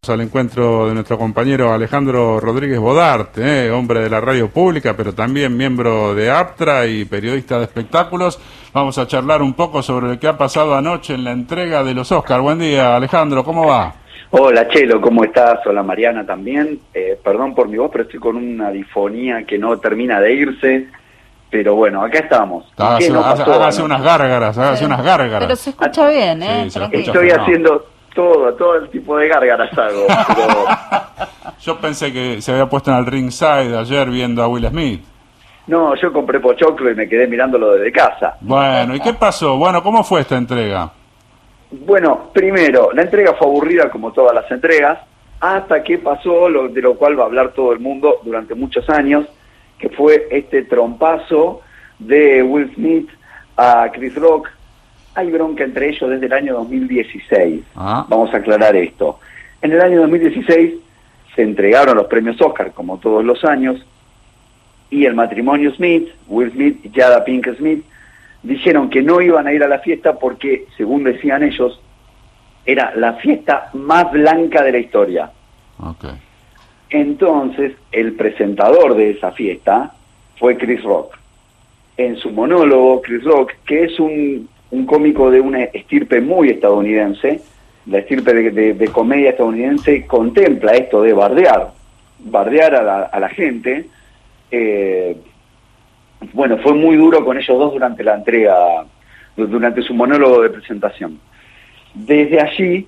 al encuentro de nuestro compañero Alejandro Rodríguez Bodarte, hombre de la radio pública, pero también miembro de APTRA y periodista de espectáculos. Vamos a charlar un poco sobre lo que ha pasado anoche en la entrega de los Oscar. Buen día, Alejandro, ¿cómo va? Hola, Chelo, ¿cómo estás? Hola, Mariana, también. Perdón por mi voz, pero estoy con una difonía que no termina de irse. Pero bueno, acá estamos. Hágase unas gárgaras, hágase unas gárgaras. Pero se escucha bien, ¿eh? Sí, estoy haciendo todo el tipo de gárgaras hago. Pero... Yo pensé que se había puesto en el ringside ayer viendo a Will Smith. No, yo compré pochoclo y me quedé mirándolo desde casa. Bueno, ¿y qué pasó? Bueno, ¿cómo fue esta entrega? Bueno, primero, la entrega fue aburrida como todas las entregas, hasta que pasó de lo cual va a hablar todo el mundo durante muchos años, que fue este trompazo de Will Smith a Chris Rock. Hay bronca entre ellos desde el año 2016. Vamos a aclarar esto. En el año 2016 se entregaron los premios Oscar, como todos los años, y el matrimonio Smith, Will Smith y Jada Pinkett Smith, dijeron que no iban a ir a la fiesta porque, según decían ellos, era la fiesta más blanca de la historia. Okay. Entonces, el presentador de esa fiesta fue Chris Rock. En su monólogo, Chris Rock, que es un cómico de una estirpe muy estadounidense, la estirpe de comedia estadounidense, contempla esto de bardear a la gente. Bueno, fue muy duro con ellos dos durante la entrega, durante su monólogo de presentación. Desde allí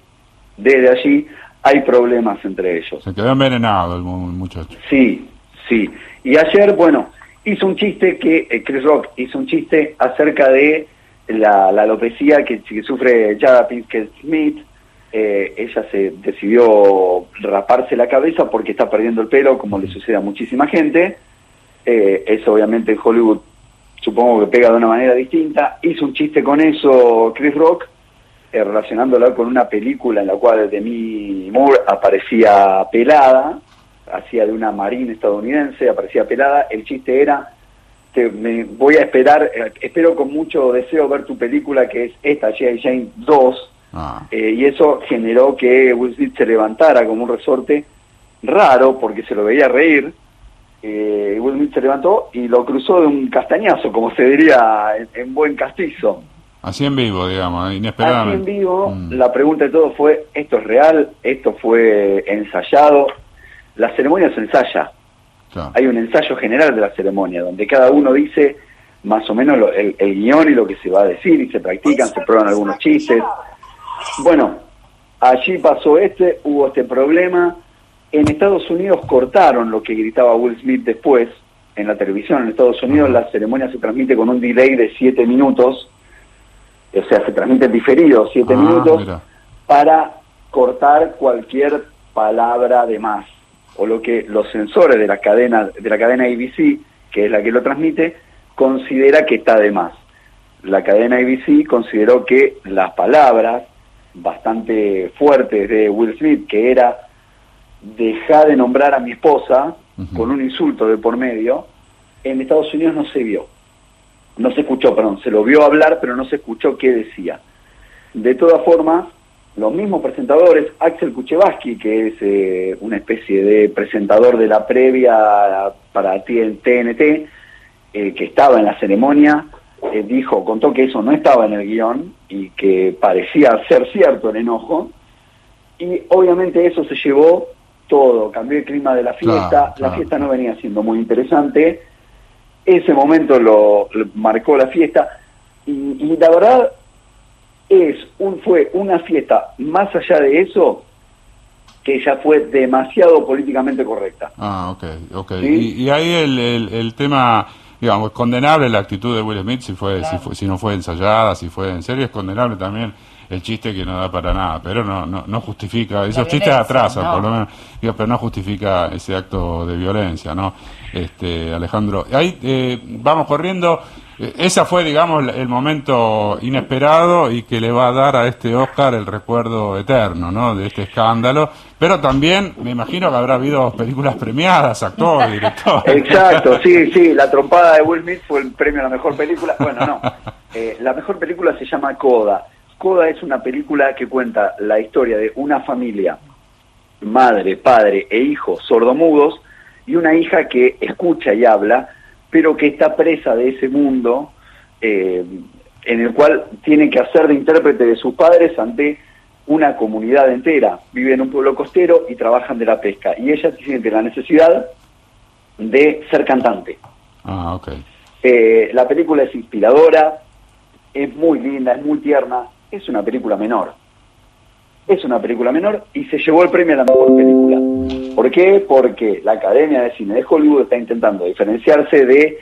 hay problemas entre ellos. Se quedó envenenado el muchacho. Sí. Y ayer, bueno, hizo un chiste Chris Rock hizo un chiste acerca de la alopecia que sufre Jada Pinkett Smith. Ella se decidió raparse la cabeza porque está perdiendo el pelo, como le sucede a muchísima gente. Eso obviamente en Hollywood supongo que pega de una manera distinta. Hizo un chiste con eso Chris Rock, relacionándola con una película en la cual Demi Moore aparecía pelada, hacía de una marina estadounidense, aparecía pelada. El chiste era, voy a espero con mucho deseo ver tu película, que es esta, G.I. Jane 2, y eso generó que Will Smith se levantara como un resorte raro, porque se lo veía reír. Will Smith se levantó y lo cruzó de un castañazo, como se diría en buen castizo. Así en vivo, digamos, inesperadamente. Así en vivo. La pregunta de todo fue, ¿esto es real? ¿Esto fue ensayado? La ceremonia se ensaya. Claro. Hay un ensayo general de la ceremonia, donde cada uno dice más o menos el guión y lo que se va a decir, y se practican, se prueban algunos chistes. Bueno, allí pasó hubo este problema. En Estados Unidos cortaron lo que gritaba Will Smith después en la televisión. En Estados Unidos la ceremonia se transmite con un delay de 7 minutos, o sea, se transmite en diferido 7 minutos, mira, para cortar cualquier palabra de más, o lo que los censores de la cadena ABC, que es la que lo transmite, considera que está de más. La cadena ABC consideró que las palabras bastante fuertes de Will Smith, que era "deja de nombrar a mi esposa", con un insulto de por medio, en Estados Unidos no se escuchó, se lo vio hablar, pero no se escuchó qué decía. De todas formas, los mismos presentadores, Axel Kuchevaski, que es una especie de presentador de la previa para TNT, que estaba en la ceremonia, contó que eso no estaba en el guión y que parecía ser cierto el enojo, y obviamente eso se llevó todo, cambió el clima de la fiesta. La fiesta no venía siendo muy interesante. Ese momento lo marcó la fiesta, y la verdad fue una fiesta, más allá de eso, que ya fue demasiado políticamente correcta. Ok. ¿Sí? Y ahí el tema, digamos, es condenable la actitud de Will Smith, si no fue ensayada, si fue en serio, es condenable también el chiste, que no da para nada, pero no justifica, esos chistes atrasan, por lo menos, pero no justifica ese acto de violencia, ¿no? Alejandro, ahí vamos corriendo. Esa fue, digamos, el momento inesperado y que le va a dar a este Oscar el recuerdo eterno, ¿no?, de este escándalo. Pero también me imagino que habrá habido películas premiadas, actores, directores. Exacto, sí, la trompada de Will Smith fue el premio a la mejor película. Bueno, no, la mejor película se llama Coda. Coda es una película que cuenta la historia de una familia madre, padre e hijo sordomudos, y una hija que escucha y habla, pero que está presa de ese mundo en el cual tiene que hacer de intérprete de sus padres ante una comunidad entera. Vive en un pueblo costero y trabajan de la pesca, y ella siente la necesidad de ser cantante. Ah, okay. La película es inspiradora, es muy linda, es muy tierna, es una película menor. Es una película menor y se llevó el premio a la mejor película. ¿Por qué? Porque la Academia de Cine de Hollywood está intentando diferenciarse de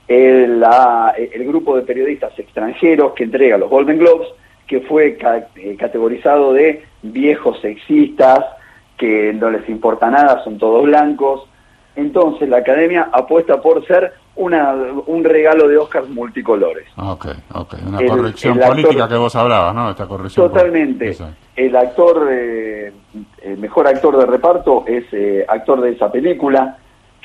el grupo de periodistas extranjeros que entrega los Golden Globes, que fue categorizado de viejos sexistas, que no les importa nada, son todos blancos. Entonces la Academia apuesta por ser un regalo de Oscars multicolores. Ok. Una corrección política que vos hablabas, ¿no? Esta corrección. Totalmente. El actor, el mejor actor de reparto es actor de esa película,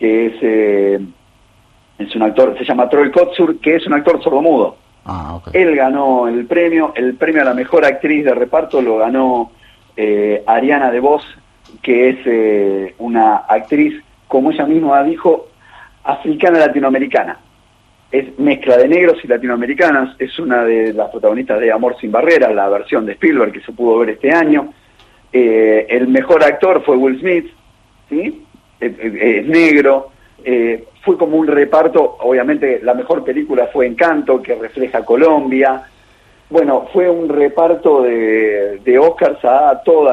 que es un actor, se llama Troy Kotsur, que es un actor sordomudo. Ah, ok. Él ganó el premio a la mejor actriz de reparto lo ganó Ariana DeVos, que es una actriz, como ella misma dijo, africana latinoamericana. Es mezcla de negros y latinoamericanas, es una de las protagonistas de Amor sin barreras, la versión de Spielberg que se pudo ver este año. El mejor actor fue Will Smith, ¿sí? Es negro. Fue como un reparto, obviamente la mejor película fue Encanto, que refleja Colombia. Bueno, fue un reparto de Oscars a toda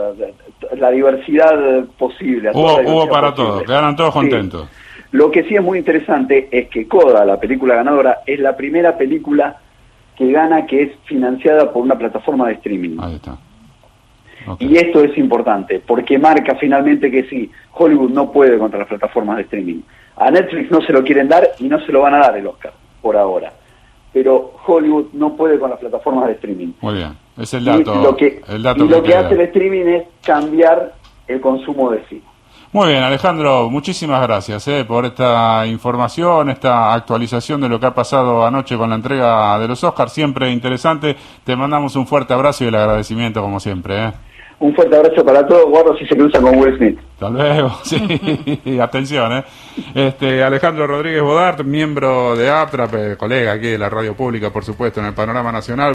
la diversidad posible. Hubo para todos, quedaron todos contentos. Sí. Lo que sí es muy interesante es que Coda, la película ganadora, es la primera película que gana que es financiada por una plataforma de streaming. Ahí está. Okay. Y esto es importante, porque marca finalmente que sí, Hollywood no puede contra las plataformas de streaming. A Netflix no se lo quieren dar y no se lo van a dar el Oscar, por ahora. Pero Hollywood no puede con las plataformas de streaming. Muy bien, es el dato. Y lo que hace el streaming es cambiar el consumo de cine. Muy bien, Alejandro, muchísimas gracias por esta información, esta actualización de lo que ha pasado anoche con la entrega de los Oscars, siempre interesante. Te mandamos un fuerte abrazo y el agradecimiento como siempre. Un fuerte abrazo para todos, guardo si se cruzan con Will Smith. Hasta luego, sí, atención. Alejandro Rodríguez Bodart, miembro de APTRAP, colega aquí de la radio pública, por supuesto, en el panorama nacional.